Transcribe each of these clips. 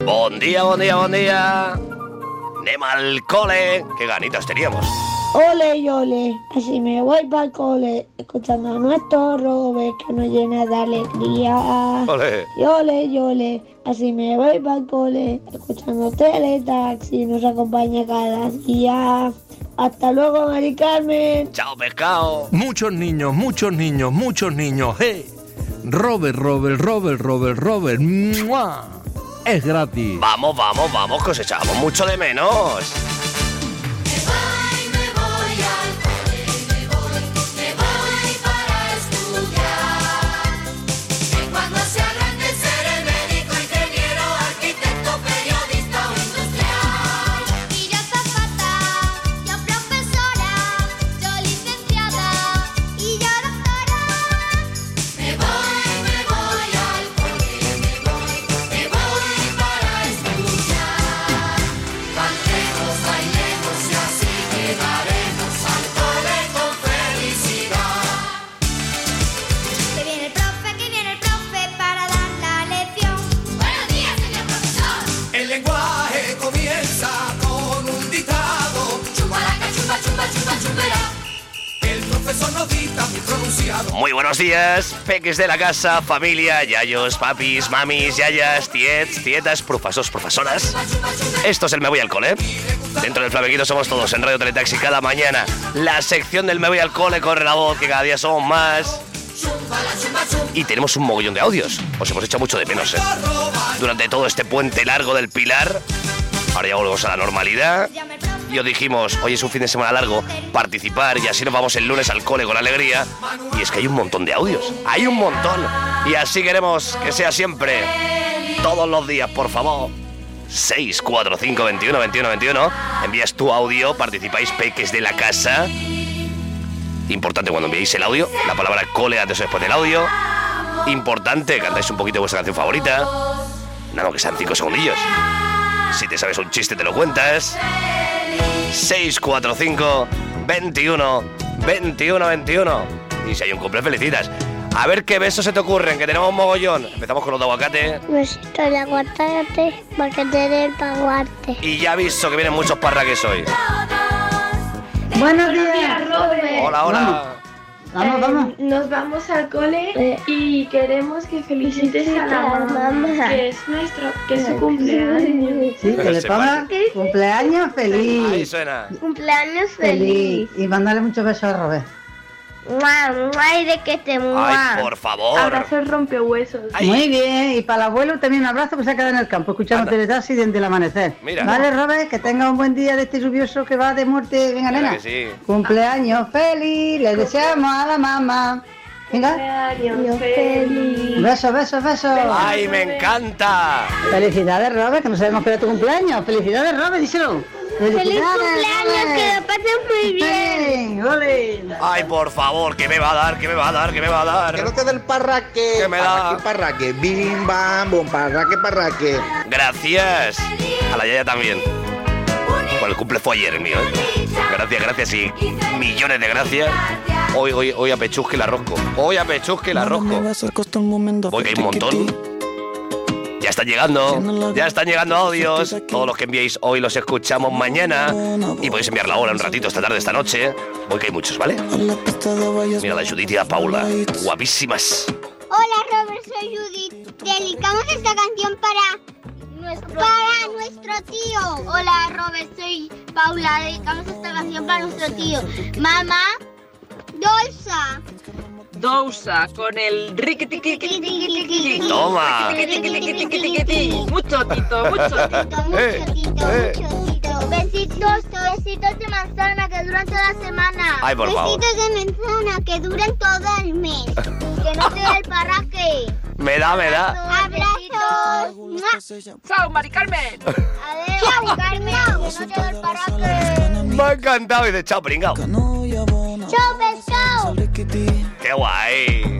Bon día, bon día, bon día. Anem al cole. Qué ganitas teníamos. Ole y ole, así me voy para el cole, escuchando a nuestro Robert que nos llena de alegría. Ole. Y ole, así me voy para el cole, escuchando Teletaxi, nos acompaña cada día. Hasta luego, Mari Carmen. Chao, pescado. Muchos niños, ¡hey! Robert. ¡Mua! Es gratis. Vamos, que os echamos mucho de menos. Muy buenos días, peques de la casa, familia, yayos, papis, mamis, yayas, tietas, profesores, profesoras. Esto es el Me Voy al Cole. Dentro del Flamequito somos todos en Radio Teletaxi cada mañana. La sección del Me Voy al Cole corre la voz, que cada día somos más. Y tenemos un mogollón de audios. Os hemos hecho mucho de menos, durante todo este puente largo del Pilar. Ahora ya volvemos a la normalidad. Y os dijimos, hoy es un fin de semana largo, participar y así nos vamos el lunes al cole con alegría. Y es que hay un montón de audios, hay un montón. Y así queremos que sea siempre, todos los días, por favor. 645 21 21 21. Envías tu audio, participáis, peques de la casa. Importante cuando enviéis el audio, la palabra cole antes o después del audio. Importante, cantáis un poquito de vuestra canción favorita. Nada, que sean 5 segundillos. Si te sabes un chiste te lo cuentas. 645 21 21 21. Y si hay un cumple, felicitas. A ver qué besos se te ocurren, que tenemos un mogollón. Empezamos con los de aguacate. Besito de aguacate, porque te dé el aguacate. Y ya aviso que vienen muchos parraques hoy. Buenos días, Robert. Hola. Vamos. Nos vamos al cole y queremos que felicites a la mamá, que es su cumpleaños. Sí, que le ponga cumpleaños feliz. Ahí suena. Cumpleaños feliz. Y mandarle muchos besos a Robert. Ay, de que te mueva. Ay, por favor. Abrazo el rompehuesos. Ay. Muy bien, y para el abuelo también un abrazo, que se ha quedado en el campo escuchando Teletaxi desde el amanecer. Mira. Vale, Robert, que tenga un buen día de este lluvioso que va de muerte. Venga, Claro nena. que sí. Cumpleaños feliz, le deseamos a la mamá. Venga. Cumpleaños feliz. Besos. Ay, me encanta. Felicidades, Robert, que no sabemos que era tu cumpleaños. Felicidades, Robert, díselo. ¡Feliz cumpleaños! ¡Que lo pases muy bien! ¡Ole! Ay, por favor, ¿qué me va a dar? Que no te dé el parraque. ¿Qué me da? Parraque. Bim, bam, bum, parraque. Gracias. A la yaya también. Bueno, el cumple fue ayer el mío, Gracias y millones de gracias. Hoy a pechusque la rosco. Voy que hay un montón. Ya están llegando audios. Todos los que enviéis hoy los escuchamos mañana. Y podéis enviarla ahora un ratito, esta tarde, esta noche. Hoy que hay muchos, ¿vale? Mira la Judith y la Paula, guapísimas. Hola, Robert, soy Judith. Dedicamos esta canción para nuestro tío. Hola, Robert, soy Paula. Dedicamos esta canción para nuestro tío. Mamá, Dousa, con el riqui-tiqui-tiqui-tiqui-tiqui. Toma. Mucho tito. Besitos de manzana que duran toda la semana. Ay, por favor. Besitos de manzana que duran todo el mes. Que no te dé el parraque. Me da. Abrazos. ¡Chao, Mari Carmen! Adiós, Mari Carmen. Que no te dé el parraque. Me ha encantado. Y de chao, pringao. Chao, pescado. Qué guay.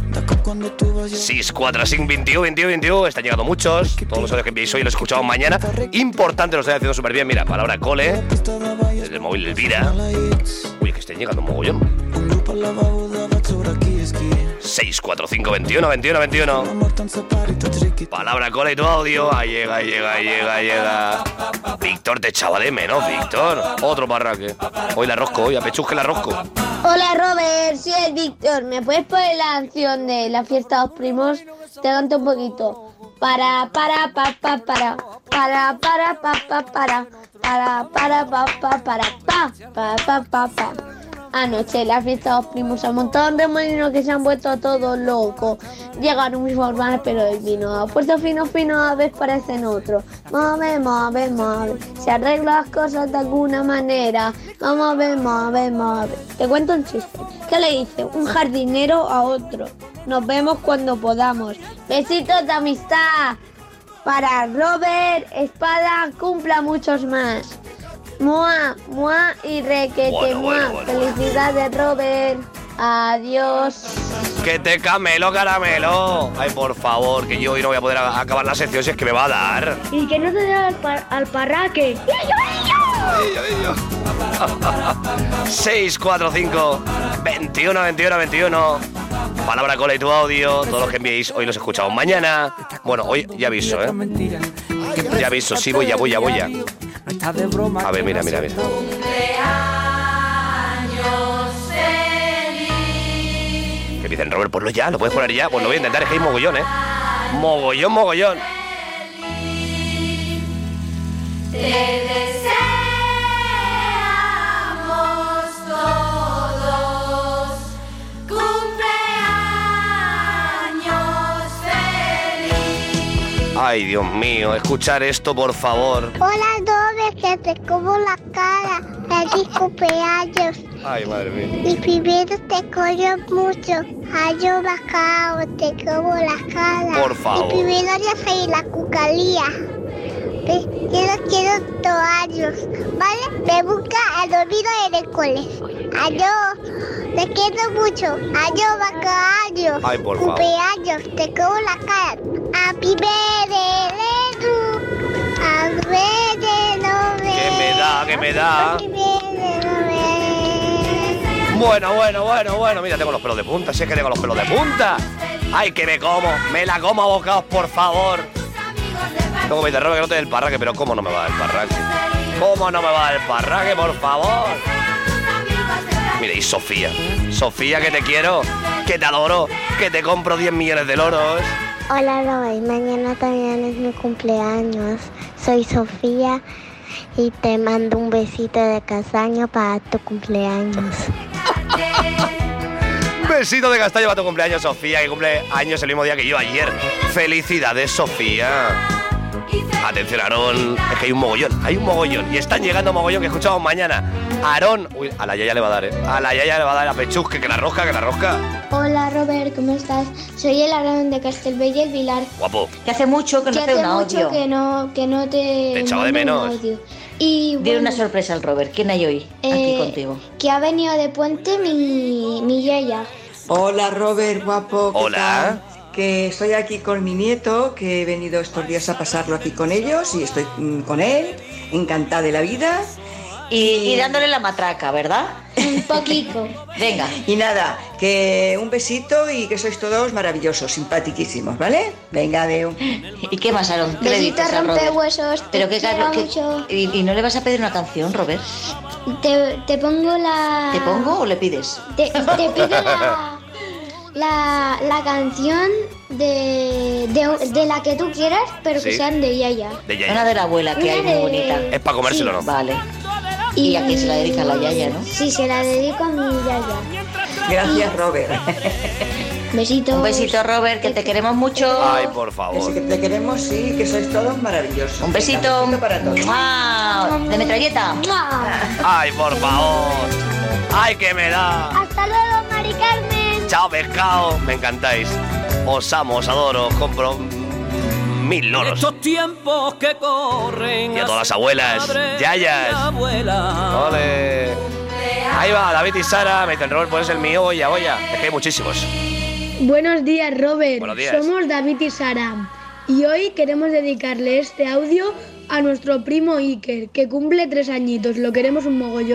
645 21 21 21. Están llegando muchos. Todos los audios que enviéis hoy los escuchamos mañana. Importante, lo estoy haciendo súper bien. Mira, palabra cole. Desde el móvil Elvira. Uy, que estén llegando un mogollón. 645 21 21 21. Palabra cola y tu audio. Ahí llega. Víctor, te echaba de menos, Víctor. Otro parraque. Hoy la rosco, hoy a pechusque la rosco. Hola Robert, soy el Víctor. ¿Me puedes poner la canción de la fiesta de los primos? Te canto un poquito. Para. Anoche la fiesta de los primos se montaron de molinos que se han vuelto todos locos. Llegaron mis formas, pero el vino puesto fino, a veces parecen otros. Move. Se arreglan las cosas de alguna manera. Move. Te cuento un chiste. ¿Qué le dice un jardinero a otro? Nos vemos cuando podamos. Besitos de amistad. Para Robert, Espada, cumpla muchos más. Mua y requete mua. Felicidades, Robert. Adiós. Que te camelo, caramelo. Ay, por favor, que yo hoy no voy a poder acabar la sección si es que me va a dar. Y que no te dé al parraque. 645 21 21 21. Palabra cola y tu audio. Todos los que enviéis hoy los escuchamos mañana. Bueno, hoy ya aviso, Ya aviso, sí, voy ya. A ver, mira. ¿Qué dicen, Robert? Ponlo ya, ¿lo puedes poner ya? Pues lo voy a intentar, es que hay mogollón, Mogollón. Te deseamos todos cumpleaños feliz. Ay, Dios mío, escuchar esto, por favor. Hola, Robert, que te como la cara. Feliz cumpleaños. Ay, madre mía. Y primero te corro mucho. Yo bacao, te como la cara. Por favor. Y primero ya soy la cucalía. Quiero toallos, ¿vale? Me busca al olvido en el colegio. Adiós, te quiero mucho. Adiós, bacallos. Ay, por favor. Cumpleaños, te como la cara. Happy birthday to you. Happy birthday, ¿Qué me da? Bueno. Mira, tengo los pelos de punta. Si es que tengo los pelos de punta. Ay, que me la como a bocados, por favor. Luego me dice, Robert, que no te dé el parraque. Pero ¿cómo no me va a dar el parraque? Por favor? Mira, y Sofía, que te quiero, que te adoro, que te compro 10 millones de loros. Hola, Robert, mañana también es mi cumpleaños. Soy Sofía y te mando un besito de castaño para tu cumpleaños. Besito de castaño para tu cumpleaños, Sofía, que cumple años el mismo día que yo ayer. Felicidades, Sofía. Atención, Aarón, es que hay un mogollón. Y están llegando mogollón que escuchamos mañana. Aarón, uy, a la Yaya le va a dar, A la Yaya le va a dar a pechusque, que la rosca. Hola, Robert, ¿cómo estás? Soy el Aarón de Castelbell y el Vilar. Guapo. Que hace mucho que no te un audio. Que no te... Te echaba de menos. Y dile una sorpresa al Robert. ¿Quién hay hoy aquí contigo? Que ha venido de puente mi Yaya. Hola, Robert, guapo. Hola. Que estoy aquí con mi nieto, que he venido estos días a pasarlo aquí con ellos y estoy con él, encantada de la vida. Y dándole la matraca, ¿verdad? Un poquito. Venga. Y nada, que un besito y que sois todos maravillosos, simpaticísimos, ¿vale? Venga, adeu. ¿Y qué más, Aarón? ¿Qué le dices a Robert? Huesos, pero qué ¿Y no le vas a pedir una canción, Robert? Te pongo la... ¿Te pongo o le pides? Te pido la canción de la que tú quieras, pero sí, que sean de Yaya. Una de la abuela, que hay muy bonita. Es para comérselo, sí. ¿no? Vale. ¿Y a quién se la dedica la Yaya, no? Sí, se la dedico a mi Yaya. Gracias, Robert. Besitos. Un besito, Robert, que te queremos mucho. Ay, por favor. Que te queremos, sí, que sois todos maravillosos. Un besito. Un besito para todos. De metralleta. Ay, por favor. Ay, que me da. Hasta luego, Mari Carmen. Chao, pescado. Me encantáis. Os amo, os adoro. Os compro 1000 loros. Estos tiempos que corren. Y a todas las abuelas, yayas. ¡Ole! Ahí va, David y Sara. Me dicen, Robert, pues el mío, oya. Es que hay muchísimos. Buenos días, Robert. Buenos días. Somos David y Sara. Y hoy queremos dedicarle este audio a nuestro primo Iker, que cumple 3 añitos. Lo queremos un mogollón.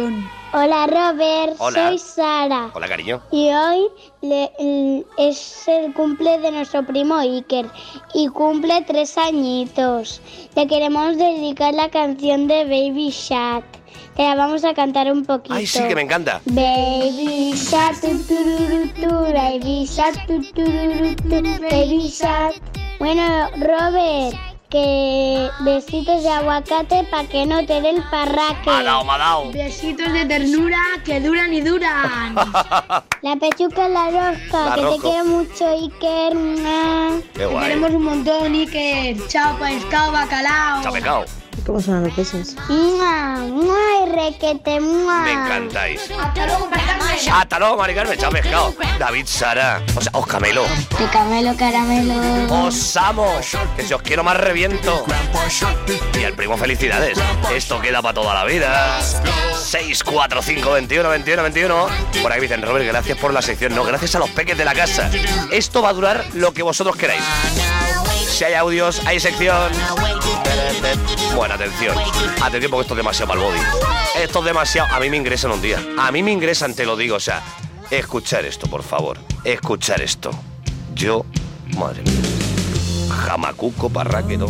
Hola Robert, Hola. soy Sara. Hola, cariño. Y hoy es el cumple de nuestro primo Iker y cumple 3 añitos. Le queremos dedicar la canción de Baby Shark, que la vamos a cantar un poquito. Ay, sí, que me encanta. Baby Shark, tu, tururu, tu, Baby Shark, tu, tururu, tu, Baby Shark. Bueno, Robert, que besitos de aguacate para que no te dé el parraque. Me ha dado. Besitos de ternura que duran y duran. La pechuca en la rosca, La que rosca. te quiero mucho, Iker. Qué guay. Queremos un montón, Iker. Chao, pescado, bacalao. Chao, pecado. ¿Cómo son los besos? ¡Mua! Requete, ¡mua! Me encantáis. Hasta luego, Maricarmen. Hasta luego, Mari Carmen. Chao, pescado. David, Sara. O sea, os camelo. De camelo, caramelo. Os amo. Que si os quiero más reviento. Y al primo, felicidades. Esto queda para toda la vida. 6, 4, 5, 21, 21, 21. Por aquí dicen, Robert, gracias por la sección. No, gracias a los peques de la casa. Esto va a durar lo que vosotros queráis. Si hay audios, hay sección. Bueno, atención. Atención porque esto es demasiado para el body. Esto es demasiado. A mí me ingresan un día. A mí me ingresan, te lo digo. O sea, escuchar esto, por favor. Escuchar esto. Yo, madre mía. Jamacuco, parraquedo.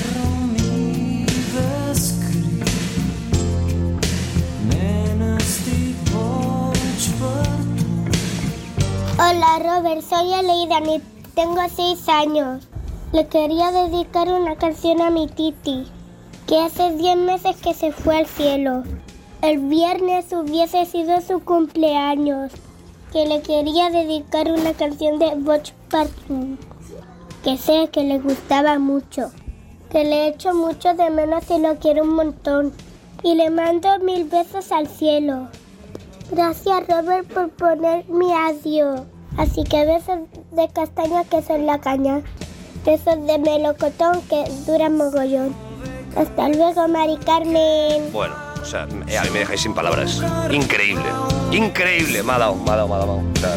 Hola, Robert, soy Aleida, tengo 6 años. Le quería dedicar una canción a mi titi, que hace 10 meses que se fue al cielo. El viernes hubiese sido su cumpleaños, que le quería dedicar una canción de Watch Party, que sé que le gustaba mucho, que le echo mucho de menos y lo quiero un montón. Y le mando 1000 besos al cielo. Gracias, Robert, por poner mi audio. Así que besos de castaña que son la caña. Besos de melocotón que duran mogollón. Hasta luego, Mari Carmen. Bueno, o sea, a mí me dejáis sin palabras. Increíble. Increíble. Me ha dado. O sea,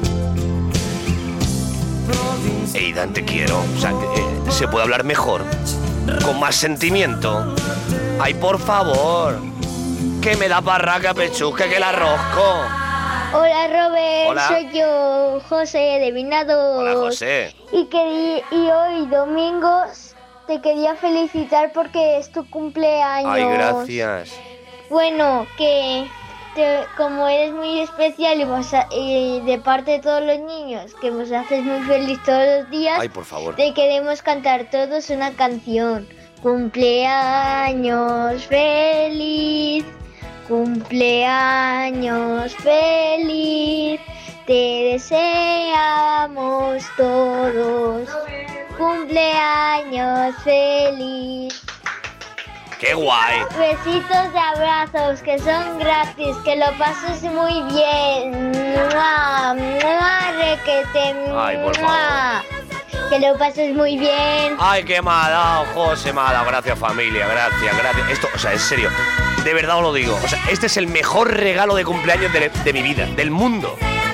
Eidan, te quiero. O sea, se puede hablar mejor. Con más sentimiento. Ay, por favor. Que me da parraca, pechusca, que la rosco. Hola, Robert. Hola. Soy yo, José de Vinados. Hola, José. Y hoy, domingo, te quería felicitar porque es tu cumpleaños. Ay, gracias. Bueno, como eres muy especial y de parte de todos los niños, que nos haces muy feliz todos los días, Ay, por favor. te queremos cantar todos una canción. Cumpleaños feliz, cumpleaños feliz, te deseamos todos. Cumpleaños feliz. ¡Qué guay! Besitos de abrazos que son gratis, que lo pases muy bien. ¡Mua! ¡Mua! Requete, Ay, por ¡mua! favor. Que lo pases muy bien. Ay, que me ha dado, José, me ha dado. Gracias, familia, gracias. Esto, o sea, en serio, de verdad os lo digo. O sea, este es el mejor regalo de cumpleaños de mi vida, del mundo.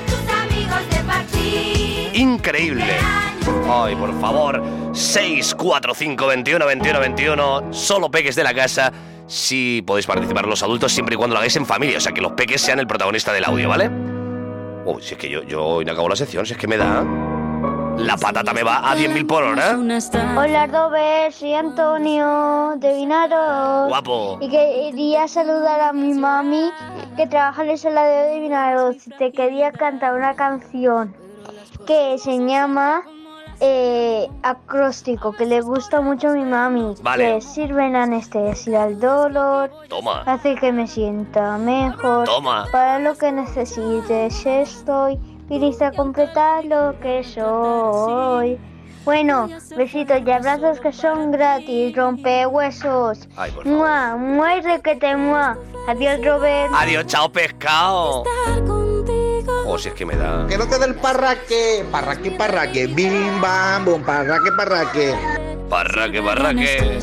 Increíble. Ay, por favor. 6, 4, 5, 21, 21, 21. Solo peques de la casa. Si podéis participar los adultos siempre y cuando lo hagáis en familia. O sea, que los peques sean el protagonista del audio, ¿vale? Uy, si es que yo hoy no acabo la sección, si es que me da... La patata me va a 10.000 por hora. Hola, Robert, soy Antonio de Vinaros. Guapo. Y quería saludar a mi mami que trabaja en el saladero de Vinaros. Te quería cantar una canción que se llama Acróstico, que le gusta mucho a mi mami. Vale. Que sirven anestesia al dolor. Toma. Hace que me sienta mejor. Toma. Para lo que necesites estoy. Y lista a completar lo que soy. Bueno, besitos y abrazos que son gratis, rompehuesos. Ay, por favor. Mua, mua y requete, mua. Adiós, Robert. Adiós, chao, pescado. Oh, si es que me da... Que no te dé el parraque. Parraque. Bim, bam, bum, parraque. Parraque.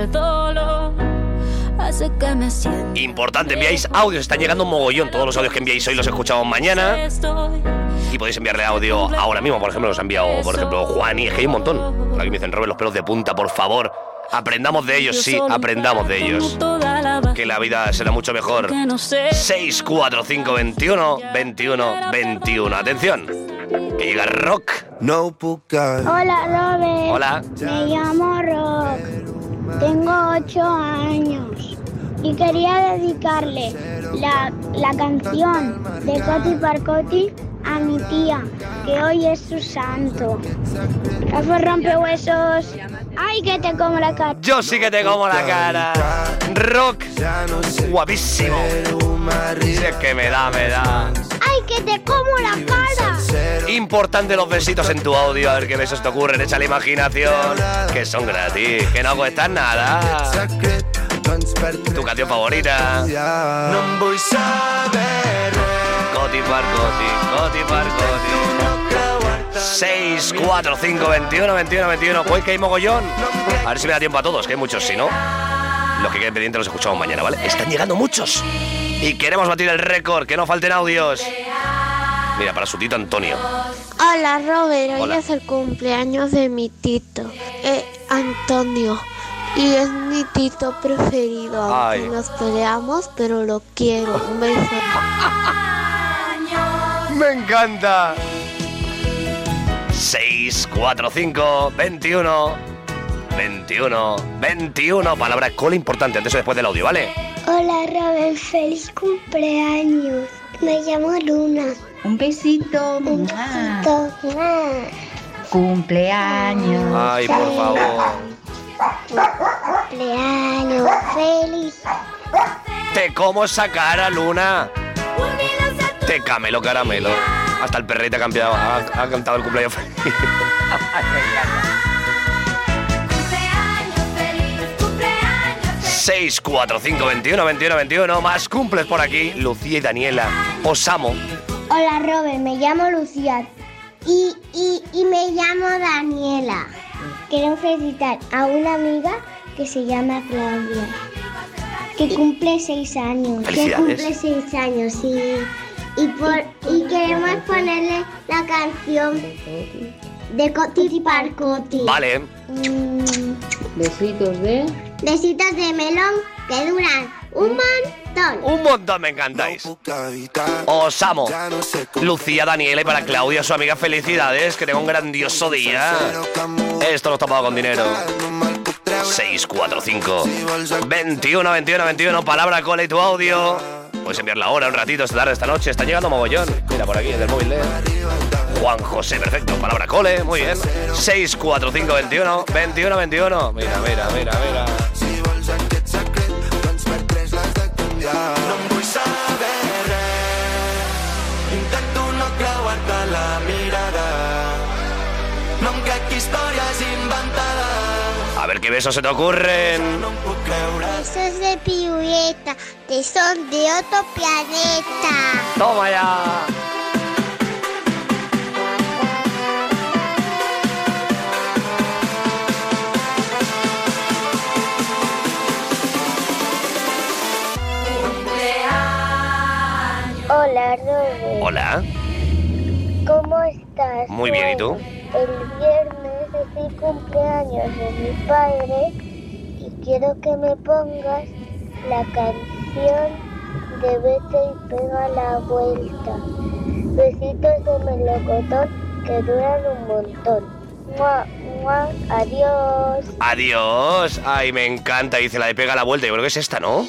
Importante, enviáis audios, están llegando un mogollón. Todos los audios que enviáis hoy los escuchamos mañana. Y podéis enviarle audio ahora mismo, por ejemplo, nos ha enviado, por ejemplo, Juan, y es que hay un montón. Por aquí me dicen, Robert, los pelos de punta, por favor. Aprendamos de ellos, sí, aprendamos de ellos. que la vida será mucho mejor. 6, 4, 5, 21, 21, 21. Atención, que llega Rock. Hola, Robert. Hola. Me llamo Rock. Tengo 8 años. Y quería dedicarle la canción de Coti Parcoti a mi tía, que hoy es su santo. Rafa Rompehuesos. ¡Ay, que te como la cara! Yo sí que te como la cara. Rock, guapísimo. Si es que me da. ¡Ay, que te como la cara! Importante los besitos en tu audio, a ver qué besos te ocurren. Echa la imaginación, que son gratis, que no cuestan nada. Tu canción favorita. Non vull saber res. Coti Parcoti. 6, 4, 5, 21, 21, 21. Pues que hay mogollón. A ver si me da tiempo a todos, que hay muchos, si no. Los que queden pendientes los escuchamos mañana, ¿vale? Están llegando muchos. Y queremos batir el récord, que no falten audios. Mira, para su tito Antonio. Hola, Robert. Hoy Hola. es el cumpleaños de mi tito, Antonio. Y es mi tito preferido. Aunque Ay. nos peleamos, pero lo quiero. Un beso. Me encanta. 6, 4, 5, 21, 21, 21. Palabra cola importante antes o después del audio, ¿vale? Hola, Robert. ¡Feliz cumpleaños! Me llamo Luna. Un besito. Un besito. Cumpleaños. Ay, por favor. Cumpleaños feliz. Te como esa cara, Luna. Te camelo caramelo. Hasta el perrete ha cambiado, ha cantado el cumpleaños feliz. 6, 4, 5, 21, 21, 21. Más cumples por aquí. Lucía y Daniela. Os amo. Hola, Robert. Me llamo Lucía. Y me llamo Daniela. Quiero felicitar a una amiga que se llama Claudia, que cumple 6 años. ¡Felicidades! Que cumple 6 años, sí. Y queremos ponerle la canción de Coti Parcoti. Vale. Besitos de melón que duran un montón. Un montón, me encantáis. Os amo. Lucía, Daniela y para Claudia, su amiga, felicidades. Que tenga un grandioso día. Esto no está pagado con dinero. 6, 4, 5, 21, 21, 21. Palabra cola y tu audio. Puedes enviarla ahora, un ratito, esta tarde, esta noche. Está llegando mogollón. Mira por aquí, del móvil de Juan José, perfecto. Palabra cole, muy bien. 6, 4, 5, 21, 21, 21. Mira. No em vull saber res. Intento no creuar-te la mirada. No em crec històries inventades. A ver qué besos se te ocurren. No em puc creure. Besos de pirueta, que son de otro planeta. Toma ya. Hola, Robert. Hola. ¿Cómo estás? Muy bien, ¿y tú? El viernes es el cumpleaños de mi padre y quiero que me pongas la canción de Vete y pega la vuelta. Besitos de melocotón que duran un montón. ¡Mua, mua! ¡Adiós! Adiós. Ay, me encanta. Dice la de pega la vuelta. Yo creo que es esta, ¿no?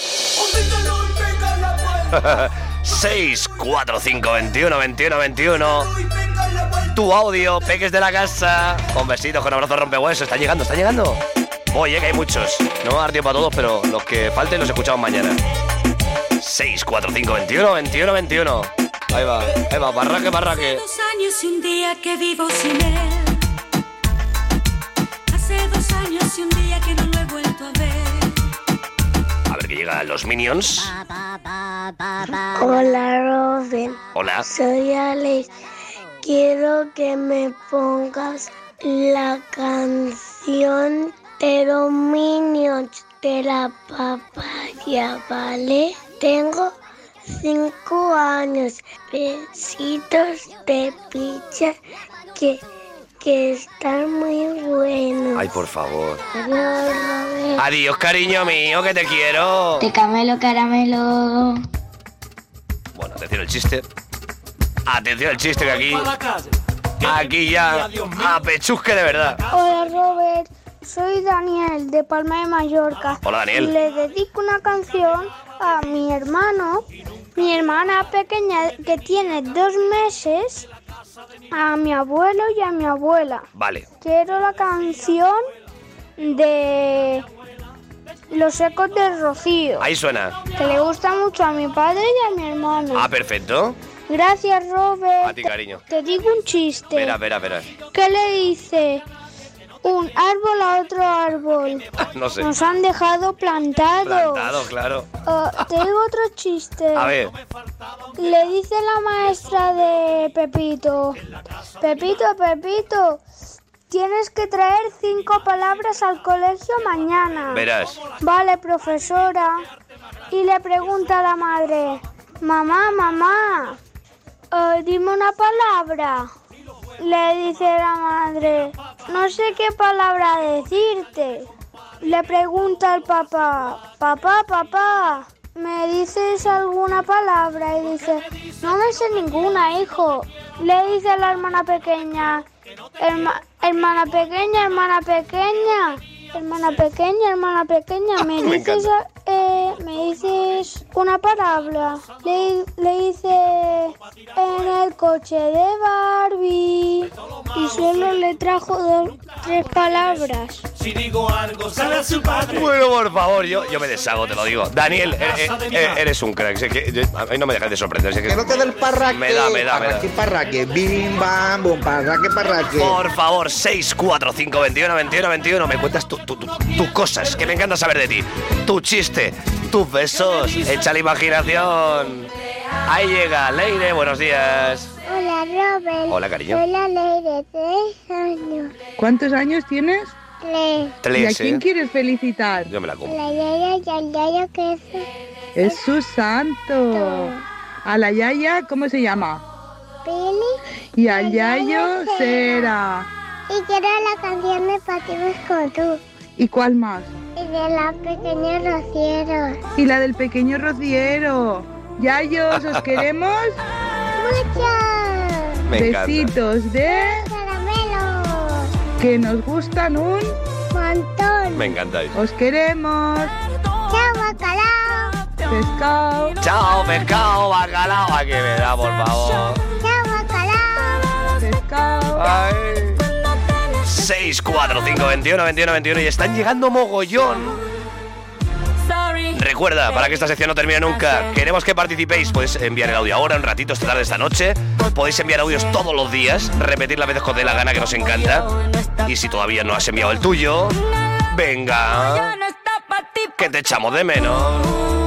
6, 4, 5, 21, 21, 21. Tu audio, peques de la casa. Con besitos, con abrazos rompehuesos. Está llegando. Oye, que hay muchos. No va a dar tiempo a todos, pero los que falten los escuchamos mañana. 6, 4, 5, 21, 21, 21. Ahí va, barraque. 2 años y un día que vivo sin él. Hace 2 años y un día que no lo he vuelto a ver. A ver que llegan los Minions. Hola, Robin. Hola. Soy Alex. Quiero que me pongas la canción de los Minions de la papaya, ¿vale? Tengo 5 años. Besitos de pizza que que están muy buenos. Ay, por favor. Adiós, Robert. Adiós, cariño mío, que te quiero. Te camelo caramelo. Bueno, atención al chiste. Atención al chiste, que aquí ya apechusque de verdad. Hola, Robert. Soy Daniel, de Palma de Mallorca. Hola, Daniel. Le dedico una canción a mi hermano, mi hermana pequeña que tiene 2 meses, a mi abuelo y a mi abuela. Vale. Quiero la canción de Los ecos del Rocío. Ahí suena. Que le gusta mucho a mi padre y a mi hermano. Ah, perfecto. Gracias, Robert. A ti, cariño. Te digo un chiste. Verá. ¿Qué le dice un árbol a otro árbol? No sé. Nos han dejado plantados. Plantado, claro. Te digo otro chiste. A ver. Le dice la maestra de Pepito: Pepito, tienes que traer 5 palabras al colegio mañana. Verás. Vale, profesora. Y le pregunta a la madre: Mamá, dime una palabra. Le dice la madre: no sé qué palabra decirte. Le pregunta al papá: Papá, ¿me dices alguna palabra? Y dice: no me sé ninguna, hijo. Le dice a la hermana pequeña: hermana pequeña, ¿me dices una palabra? Le dice: en el coche de Barbie. Y solo le trajo 3 palabras. Si digo algo, sale a su padre. Bueno, por favor, yo me deshago, te lo digo. Daniel, eres un crack. A mí no me dejas de sorprender. Que no te dé el parraque. Me da. Parraque. Bim, bam, bum, parraque. Por favor, 645212121. Me cuentas tus cosas, que me encanta saber de ti. Tu chiste, tus besos. Echa la imaginación. Ahí llega Leire, buenos días. Hola, Robert. Hola, cariño. Soy la Leire, 3 años. ¿Cuántos años tienes? 3. ¿Y a quién quieres felicitar? Yo me la como. La yaya y al yayo que Es su santo. A la yaya, ¿cómo se llama? Pili. Y al yayo, Sera. Y quiero la canción de Patinos con tú. ¿Y cuál más? Y de la pequeña Rociero. Y la del pequeño Rociero. Yayos, ¿os queremos? ¡Mucho! Me encanta. Besitos de... ¡Caramelo! Que nos gustan un... ¡Montón! Me encanta eso. Os queremos. ¡Chao, bacalao! Pescado. Chao, pescado, bacalao. ¿A qué me da, por favor? ¡Chao, bacalao! Pescado. Ay. 645212121 y están llegando mogollón. Recuerda, para que esta sección no termine nunca, queremos que participéis. Podéis enviar el audio ahora, un ratito, esta tarde, esta noche. Podéis enviar audios todos los días, repetir las veces que os dé la gana, que nos encanta. Y si todavía no has enviado el tuyo, venga, que te echamos de menos.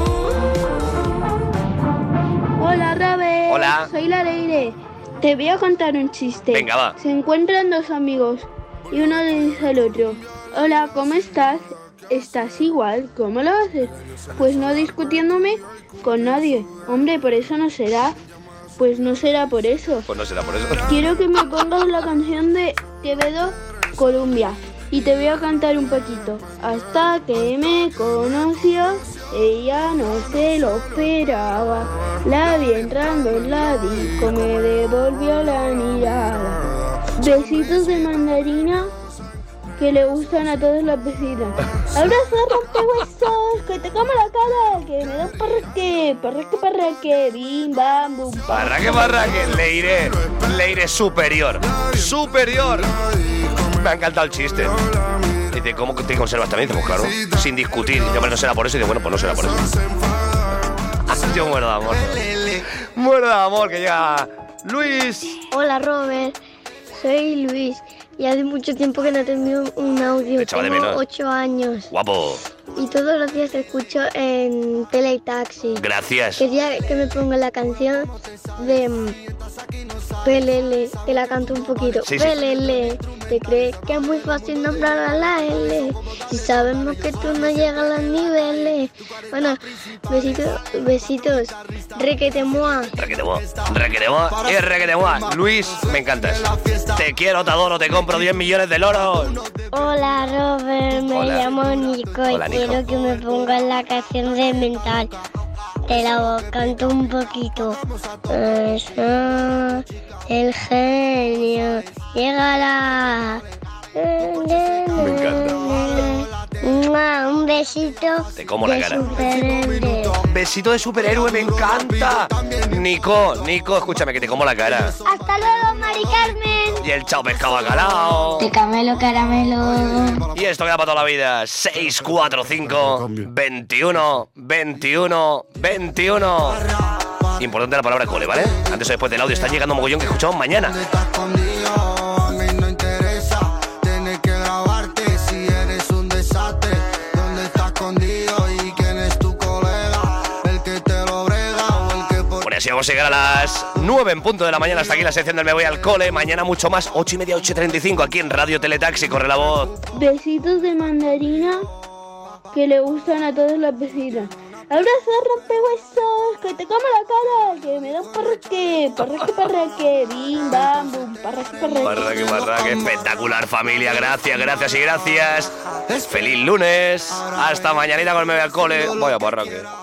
Hola, Robert. Hola. Soy la Leire. Te voy a contar un chiste. Venga, va. Se encuentran 2 amigos y uno le dice al otro: hola, ¿cómo estás? ¿Estás igual? ¿Cómo lo haces? Pues no discutiéndome con nadie. Hombre, por eso no será. Pues no será por eso. Pues no será por eso. Quiero que me pongas la canción de Quevedo, Colombia. Y te voy a cantar un poquito. Hasta que me conoció, ella no se lo esperaba. La vi entrando en la disco, me devolvió la mirada. Besitos de mandarina que le gustan a todas las vecinas. Abrazo, rompehuesos, que te como la cara, que me das parraque, bim, bam, bum. Parraque, Leire superior. Me ha encantado el chiste. Dice, ¿cómo te conservas también? Dice, pues claro, sin discutir. Dice, bueno, no será por eso. Y dice, bueno, pues no será por eso. Yo muero de amor. Muero de amor, que llega Luis. Hola, Robert. Soy Luis. Y hace mucho tiempo que no te envío un audio. Tengo 8 años. Guapo. Y todos los días te escucho en Tele y Taxi. Gracias. Quería que me ponga la canción de Pelele, te la canto un poquito. Sí. Pelele, ¿te crees que es muy fácil nombrar a la L? Si sabemos que tú no llegas a los niveles. Bueno, besitos. Requetemoa. Requetemoa y requetemoa. Luis, me encantas. Te quiero, te adoro, te compro 10 millones de loros. Hola, Robert, me llamo Nico. Hola, Nico. Quiero que me pongas la canción de Mental. Te la canto un poquito. El genio llegará. Me encanta. Un besito. Te como la cara. Superhéroe. Besito de superhéroe, me encanta. Nico, escúchame que te como la cara. Hasta luego, Mari Carmen. Y el chao pescado bacalao. De caramelo. Y esto queda para toda la vida. 645 21 21 21. Importante la palabra cole, ¿vale? Antes o después del audio está llegando un mogollón que escuchamos mañana. Bueno, así vamos a llegar a las 9 en punto de la mañana. Hasta aquí la sección del Me Voy al Cole. Mañana mucho más, 8:30, 8:35 aquí en Radio Teletaxi. Corre la voz. Besitos de mandarina que le gustan a todos los vecinos. Abrazo, rompehuesos, que te como la cara, que me da un parraque, bim, bam, bum, Parraque, espectacular, familia. Gracias. Feliz lunes. Hasta mañanita con el Me Voy al Cole. Vaya parraque.